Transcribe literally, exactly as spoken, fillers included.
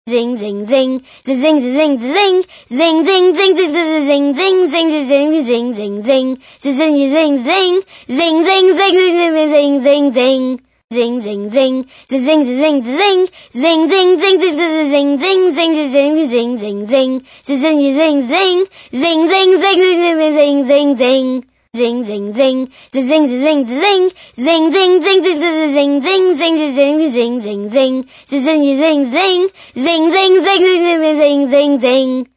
Zing zing zing, zing zing zing zing, zing zing zing zing zing zing zing zing zing zing zing, zing zing zing zing, zing zing zing zing zing zing. Zing zing zing, zing zing zing zing, zing zing zing zing zing zing zing zing zing zing zing, zing zing zing zing, zing zing zing zing zing zing. Zing zing zing, zing zing zing zing, zing zing zing zing zing zing zing zing zing zing zing, zing zing zing zing, zing zing zing zing zing zing zing.